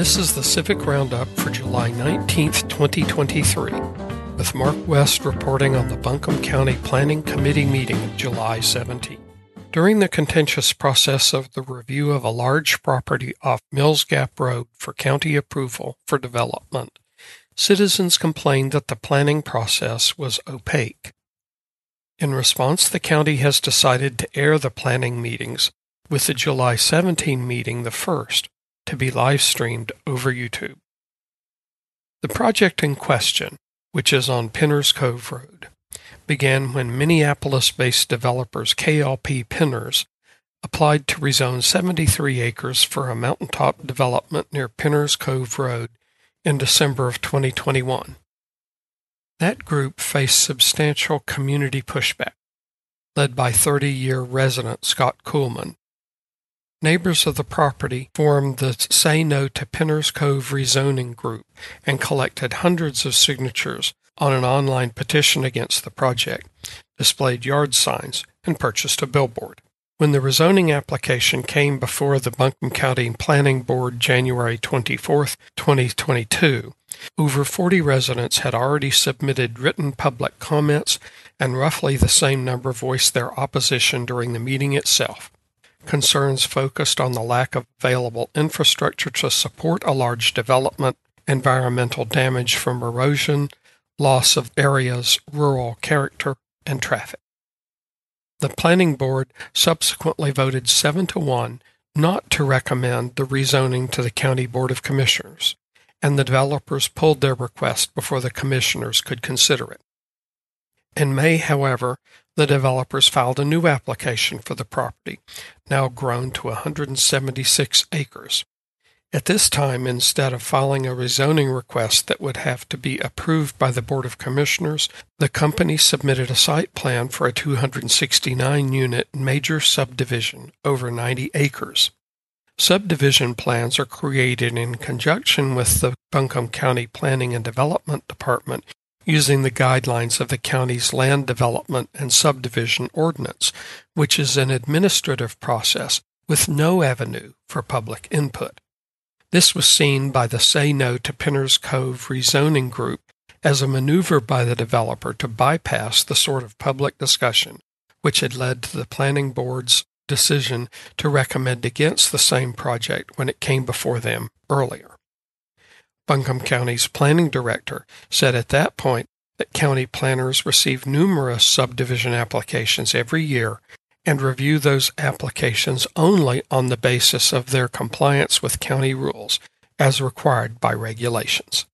This is the Civic Roundup for July 19th, 2023, with Mark West reporting on the Buncombe County Planning Committee meeting of July 17th. During the contentious process of the review of a large property off Mills Gap Road for county approval for development, citizens complained that the planning process was opaque. In response, the county has decided to air the planning meetings, with the July 17 meeting the first, to be live-streamed over YouTube. The project in question, which is on Pinners Cove Road, began when Minneapolis-based developers KLP Pinners applied to rezone 73 acres for a mountaintop development near Pinners Cove Road in December of 2021. That group faced substantial community pushback, led by 30-year resident Scott Kuhlman. Neighbors of the property formed the Say No to Pinners Cove rezoning group and collected hundreds of signatures on an online petition against the project, displayed yard signs, and purchased a billboard. When the rezoning application came before the Buncombe County Planning Board January 24, 2022, over 40 residents had already submitted written public comments, and roughly the same number voiced their opposition during the meeting itself. Concerns focused on the lack of available infrastructure to support a large development, environmental damage from erosion, loss of area's rural character, and traffic. The Planning Board subsequently voted 7-1 not to recommend the rezoning to the County Board of Commissioners, and the developers pulled their request before the commissioners could consider it. In May, however, the developers filed a new application for the property, now grown to 176 acres. At this time, instead of filing a rezoning request that would have to be approved by the Board of Commissioners, the company submitted a site plan for a 269-unit major subdivision over 90 acres. Subdivision plans are created in conjunction with the Buncombe County Planning and Development Department using the guidelines of the county's Land Development and Subdivision Ordinance, which is an administrative process with no avenue for public input. This was seen by the Say No to Pinners Cove rezoning group as a maneuver by the developer to bypass the sort of public discussion which had led to the Planning Board's decision to recommend against the same project when it came before them earlier. Buncombe County's planning director said at that point that county planners receive numerous subdivision applications every year and review those applications only on the basis of their compliance with county rules as required by regulations.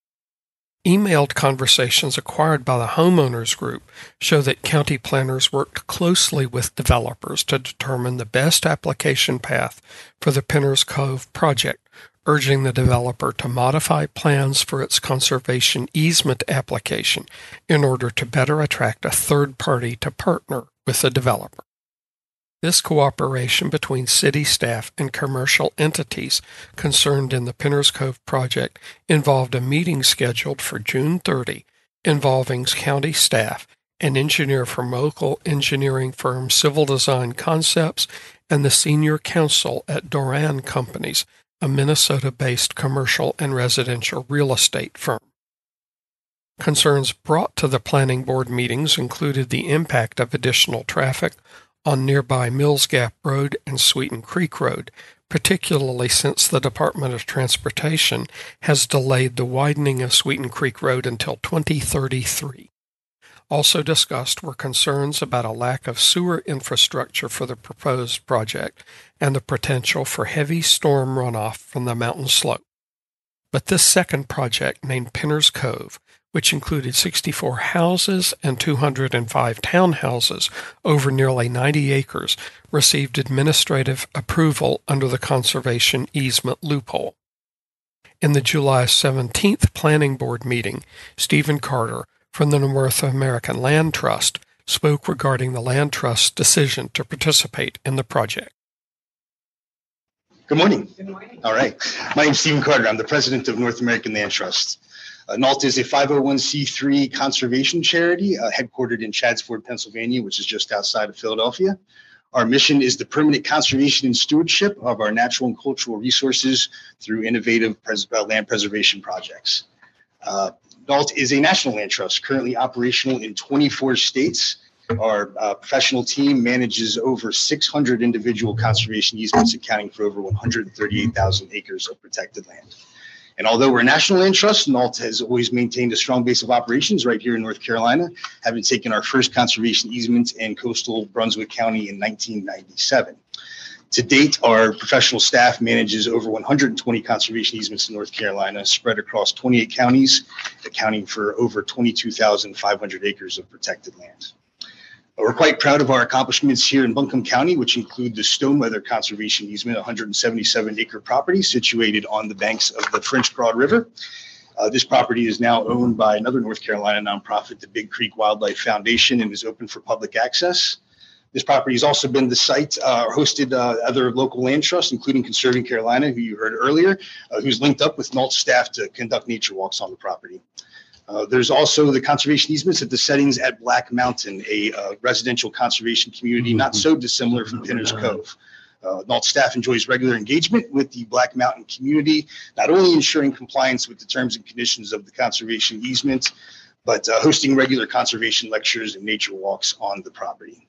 Emailed conversations acquired by the homeowners group show that county planners worked closely with developers to determine the best application path for the Pinners Cove project, urging the developer to modify plans for its conservation easement application in order to better attract a third party to partner with the developer. This cooperation between city staff and commercial entities concerned in the Pinners Cove project involved a meeting scheduled for June 30 involving county staff, an engineer from local engineering firm Civil Design Concepts, and the senior counsel at Doran Companies, a Minnesota-based commercial and residential real estate firm. Concerns brought to the planning board meetings included the impact of additional traffic on nearby Mills Gap Road and Sweeten Creek Road, particularly since the Department of Transportation has delayed the widening of Sweeten Creek Road until 2033. Also discussed were concerns about a lack of sewer infrastructure for the proposed project and the potential for heavy storm runoff from the mountain slope. But this second project, named Pinners Cove, which included 64 houses and 205 townhouses over nearly 90 acres, received administrative approval under the conservation easement loophole. In the July 17th Planning Board meeting, Stephen Carter from the North American Land Trust spoke regarding the Land Trust's decision to participate in the project. Good morning. Good morning. All right. My name is Stephen Carter. I'm the president of North American Land Trust. NALT is a 501c3 conservation charity headquartered in Chadds Ford, Pennsylvania, which is just outside of Philadelphia. Our mission is the permanent conservation and stewardship of our natural and cultural resources through innovative land preservation projects. NALT is a national land trust currently operational in 24 states. Our professional team manages over 600 individual conservation easements, accounting for over 138,000 acres of protected land. And although we're a national land trust, NALT has always maintained a strong base of operations right here in North Carolina, having taken our first conservation easement in coastal Brunswick County in 1997. To date, our professional staff manages over 120 conservation easements in North Carolina, spread across 28 counties, accounting for over 22,500 acres of protected land. We're quite proud of our accomplishments here in Buncombe County, which include the Stoneweather Conservation Easement, 177-acre property situated on the banks of the French Broad River. This property is now owned by another North Carolina nonprofit, the Big Creek Wildlife Foundation, and is open for public access. This property has also been the site, hosted other local land trusts, including Conserving Carolina, who you heard earlier, who's linked up with NALT staff to conduct nature walks on the property. There's also the conservation easements at the settings at Black Mountain, a residential conservation community not so dissimilar from Pinner's Cove. NALT staff enjoys regular engagement with the Black Mountain community, not only ensuring compliance with the terms and conditions of the conservation easement, but hosting regular conservation lectures and nature walks on the property.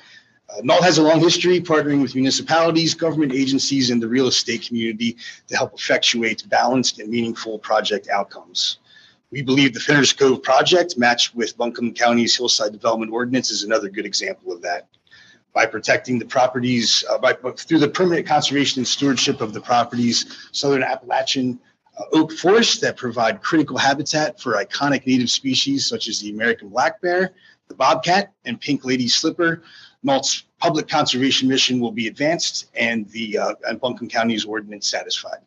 NALT has a long history partnering with municipalities, government agencies, and the real estate community to help effectuate balanced and meaningful project outcomes. We believe the Finners Cove project, matched with Buncombe County's Hillside Development Ordinance, is another good example of that. By protecting the properties, through the permanent conservation and stewardship of the properties, Southern Appalachian oak forests that provide critical habitat for iconic native species such as the American black bear, the bobcat, and pink lady slipper, NALT's public conservation mission will be advanced and Buncombe County's ordinance satisfied.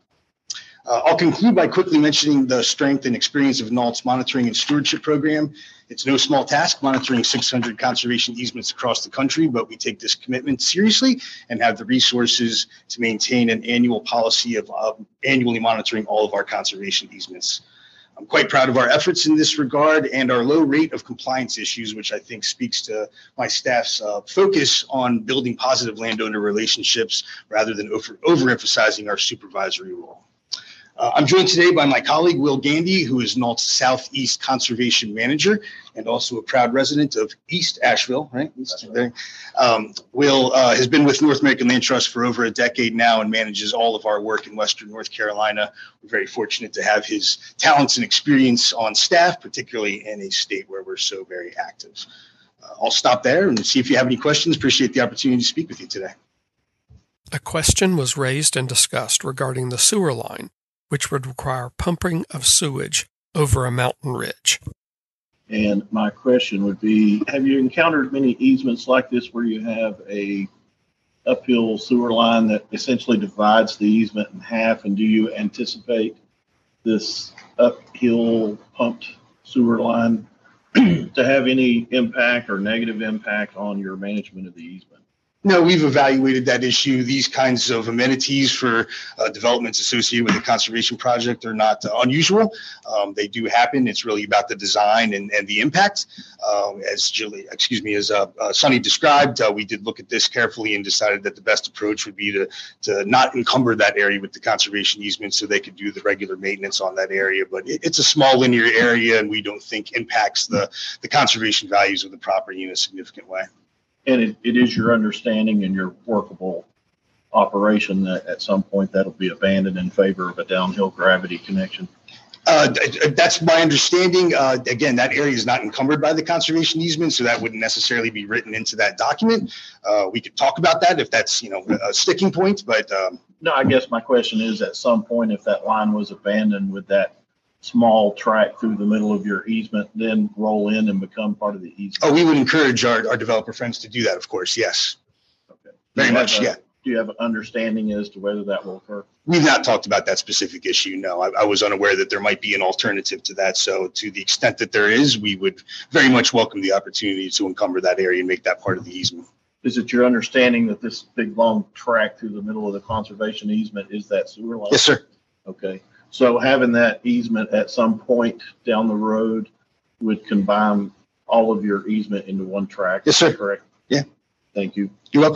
I'll conclude by quickly mentioning the strength and experience of NALT's monitoring and stewardship program. It's no small task monitoring 600 conservation easements across the country, but we take this commitment seriously and have the resources to maintain an annual policy of annually monitoring all of our conservation easements. I'm quite proud of our efforts in this regard and our low rate of compliance issues, which I think speaks to my staff's focus on building positive landowner relationships rather than overemphasizing our supervisory role. I'm joined today by my colleague, Will Gandy, who is NALT's Southeast Conservation Manager and also a proud resident of East Asheville, right? Will has been with North American Land Trust for over a decade now and manages all of our work in Western North Carolina. We're very fortunate to have his talents and experience on staff, particularly in a state where we're so very active. I'll stop there and see if you have any questions. Appreciate the opportunity to speak with you today. A question was raised and discussed regarding the sewer line, which would require pumping of sewage over a mountain ridge. And my question would be, have you encountered many easements like this where you have a uphill sewer line that essentially divides the easement in half? And do you anticipate this uphill pumped sewer line to have any impact or negative impact on your management of the easement? No, we've evaluated that issue. These kinds of amenities for developments associated with the conservation project are not unusual. They do happen. It's really about the design and the impact. As Sonny described, we did look at this carefully and decided that the best approach would be to not encumber that area with the conservation easement so they could do the regular maintenance on that area. But it's a small linear area, and we don't think impacts the conservation values of the property in a significant way. And it is your understanding and your workable operation that at some point that'll be abandoned in favor of a downhill gravity connection? That's my understanding. Again, that area is not encumbered by the conservation easement, so that wouldn't necessarily be written into that document. We could talk about that if that's a sticking point. But no, I guess my question is, at some point, if that line was abandoned, would that small track through the middle of your easement then roll in and become part of the easement? Oh, we would encourage our developer friends to do that, of course. Yes. Okay. Very much. Yeah. Do you have an understanding as to whether that will occur? We've not talked about that specific issue. No, I was unaware that there might be an alternative to that. So to the extent that there is, we would very much welcome the opportunity to encumber that area and make that part of the easement. Is it your understanding that this big long track through the middle of the conservation easement is that sewer line? Yes, sir. Okay. So having that easement at some point down the road would combine all of your easement into one track? Yes, sir. Correct? Yeah. Thank you. You're welcome.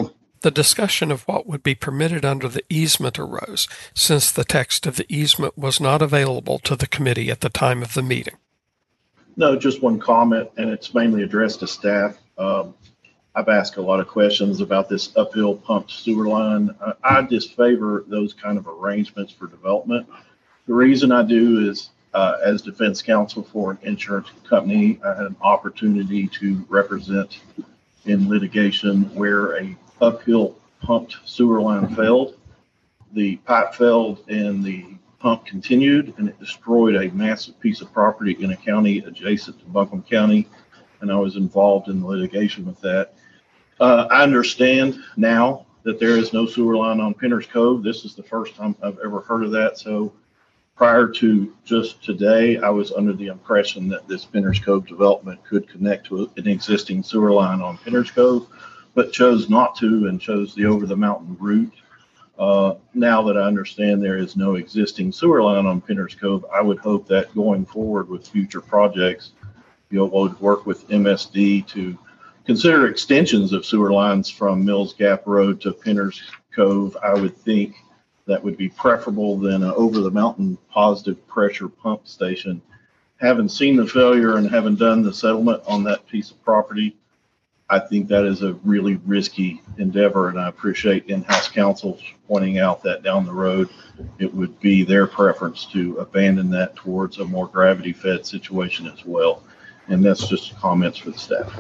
The discussion of what would be permitted under the easement arose, since the text of the easement was not available to the committee at the time of the meeting. No, just one comment, and it's mainly addressed to staff. I've asked a lot of questions about this uphill pumped sewer line. I disfavor those kind of arrangements for development. The reason I do is, as defense counsel for an insurance company, I had an opportunity to represent in litigation where a uphill pumped sewer line failed. The pipe failed and the pump continued, and it destroyed a massive piece of property in a county adjacent to Buncombe County, and I was involved in the litigation with that. I understand now that there is no sewer line on Pinner's Cove. This is the first time I've ever heard of that. So prior to just today, I was under the impression that this Pinner's Cove development could connect to an existing sewer line on Pinner's Cove, but chose not to and chose the over the mountain route. Now that I understand there is no existing sewer line on Pinner's Cove, I would hope that going forward with future projects, you'll work with MSD to consider extensions of sewer lines from Mills Gap Road to Pinner's Cove. I would think that would be preferable than an over the mountain positive pressure pump station. Having seen the failure and having done the settlement on that piece of property, I think that is a really risky endeavor, and I appreciate in-house counsel pointing out that down the road, it would be their preference to abandon that towards a more gravity-fed situation as well. And that's just comments for the staff.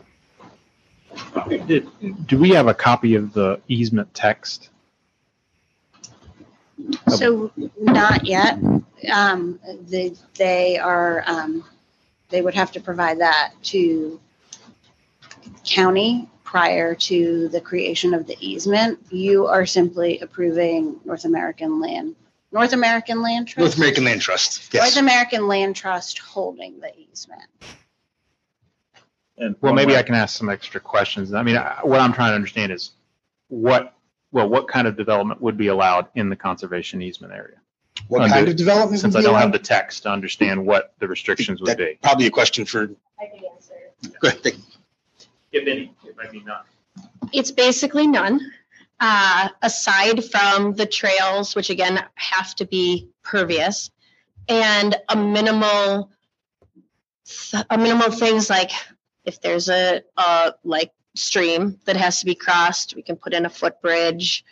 Do we have a copy of the easement text? So not yet. They would have to provide that to county prior to the creation of the easement. You are simply approving North American Land Trust. North American Land Trust. Yes. North American Land Trust holding the easement. And Well, maybe I can ask some extra questions. I mean, what I'm trying to understand is what kind of development would be allowed in the conservation easement area? What kind of development? Since I don't have the text to understand what the restrictions would be. Probably a question for. I can answer. Go ahead. Thank you. If any, it might be none. It's basically none, aside from the trails, which again have to be pervious, and a minimal things like if there's a like stream that has to be crossed, we can put in a footbridge.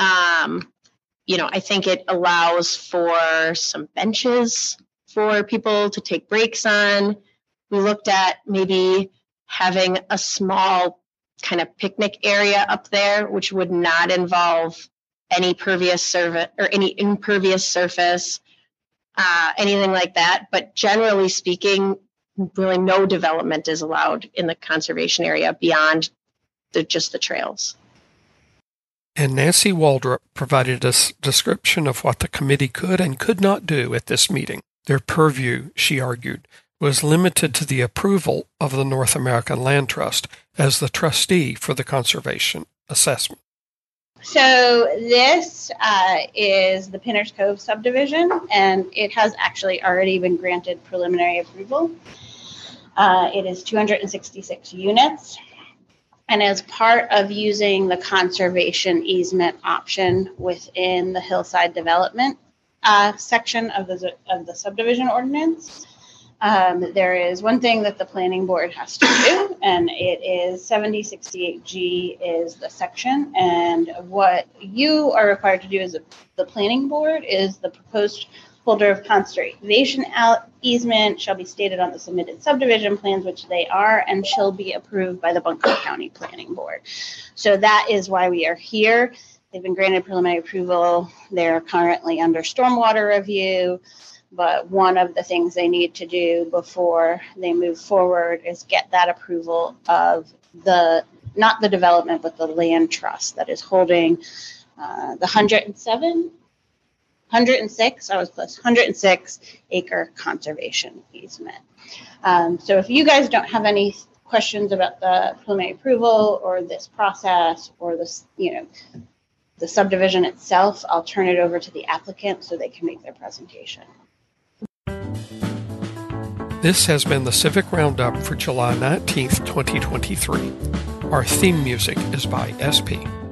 I think it allows for some benches for people to take breaks on. We looked at maybe having a small kind of picnic area up there, which would not involve any pervious surface or any impervious surface, anything like that. But generally speaking, really no development is allowed in the conservation area beyond just the trails. And Nancy Waldrop provided a description of what the committee could and could not do at this meeting. Their purview, she argued, was limited to the approval of the North American Land Trust as the trustee for the conservation assessment. So this is the Pinner's Cove subdivision, and it has actually already been granted preliminary approval. It is 266 units. And as part of using the conservation easement option within the hillside development section of the subdivision ordinance, there is one thing that the planning board has to do, and it is 7068G is the section. And what you are required to do as the planning board is the proposed holder of conservation easement shall be stated on the submitted subdivision plans, which they are, and shall be approved by the Buncombe County Planning Board. So that is why we are here. They've been granted preliminary approval. They're currently under stormwater review, but one of the things they need to do before they move forward is get that approval of not the development, but the land trust that is holding the 106 acre conservation easement. So if you guys don't have any questions about the preliminary approval or this process or this, the subdivision itself, I'll turn it over to the applicant so they can make their presentation. This has been the Civic Roundup for July 19th, 2023. Our theme music is by SP.